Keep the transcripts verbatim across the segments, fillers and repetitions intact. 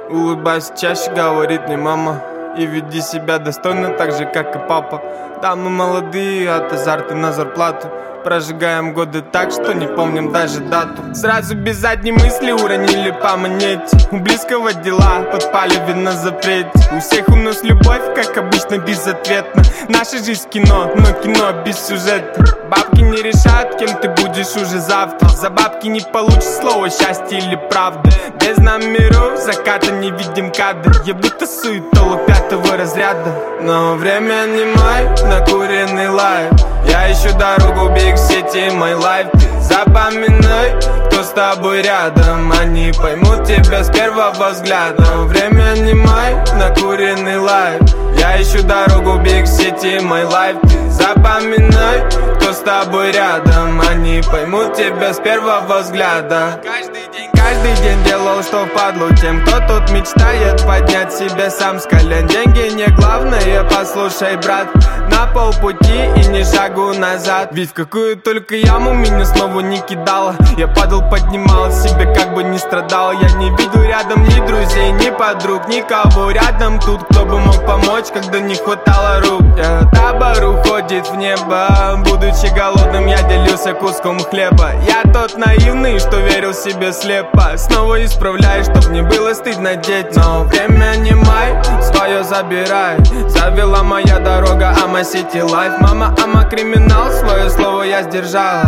Улыбайся чаще, говорит мне мама, и веди себя достойно, так же, как и папа. Да, мы молодые, от азарта на зарплату. Прожигаем годы так, что не помним даже дату. Сразу без задней мысли уронили по монете. У близкого дела подпали вин на запрете. У всех у нас любовь, как обычно, безответна. Наша жизнь кино, но кино без сюжета. Бабки не решают, кем ты будешь уже завтра. За бабки не получишь слово счастье или правда. Без номеров заката не видим кадр. Я будто суетолог пятого разряда. Но время не май, накуренный лайф. Я ищу дорогу Big City, my life. Ты запоминай, кто с тобой рядом. Они поймут тебя с первого взгляда. Время не май, накуренный лайф. Я ищу дорогу Big City, my life. Ты запоминай, кто с тобой рядом. Они поймут тебя с первого взгляда. Каждый день, каждый день делал, что впадлу тем, кто тут мечтает поднять себя сам с колен. Деньги не главное, послушай, брат. На полпути и ни шагу назад. Ведь в какую только яму меня снова не кидало. Я падал, поднимал себе, как бы не страдал. Я не видел рядом ни друзей, ни подруг, никого рядом тут, кто бы мог помочь, когда не хватало рук. Я, табор уходит в небо. Будучи голодным, я делился куском хлеба. Я тот наивный, что верил себе слепо. Снова исправляю, чтоб не было стыдно детям. Но время не май, свое забирай. Завела моя дорога, ама City Life. Мама, ама криминал, свое слово я сдержал.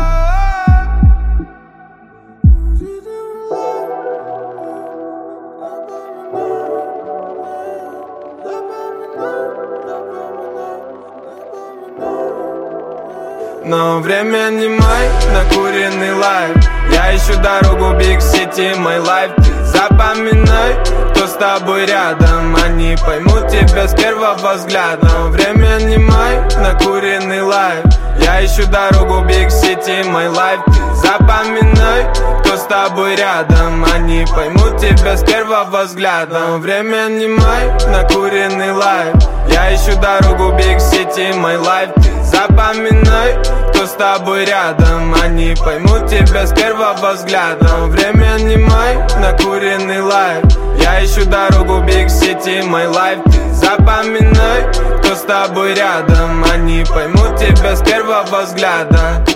Но время не май, накуренный лайф. Я ищу дорогу Big City, my life. Ты запоминай, кто с тобой рядом. Они поймут тебя с первого взгляда. Но время не май, накуренный лайф. Я ищу дорогу Big City, my life. Ты запоминай, кто с тобой рядом. Они поймут тебя с первого взгляда. Но время не май, накуренный лайф. Я ищу дорогу Big City, my life. Ты запоминай, кто с тобой рядом. Они поймут тебя с первого взгляда. Но время не май, накуренный лайф. Я ищу дорогу Big City, my life. Ты запоминай, кто с тобой рядом. Они поймут тебя с первого взгляда.